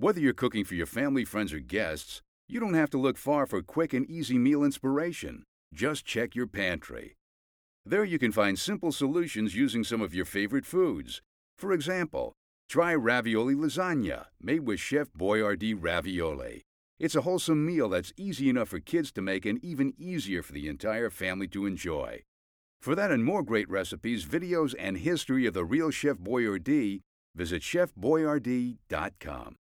Whether you're cooking for your family, friends, or guests, you don't have to look far for quick and easy meal inspiration. Just check your pantry. There you can find simple solutions using some of your favorite foods. For example, try ravioli lasagna, made with Chef Boyardee ravioli. It's a wholesome meal that's easy enough for kids to make and even easier for the entire family to enjoy. For that and more great recipes, videos, and history of the real Chef Boyardee, visit chefboyardee.com.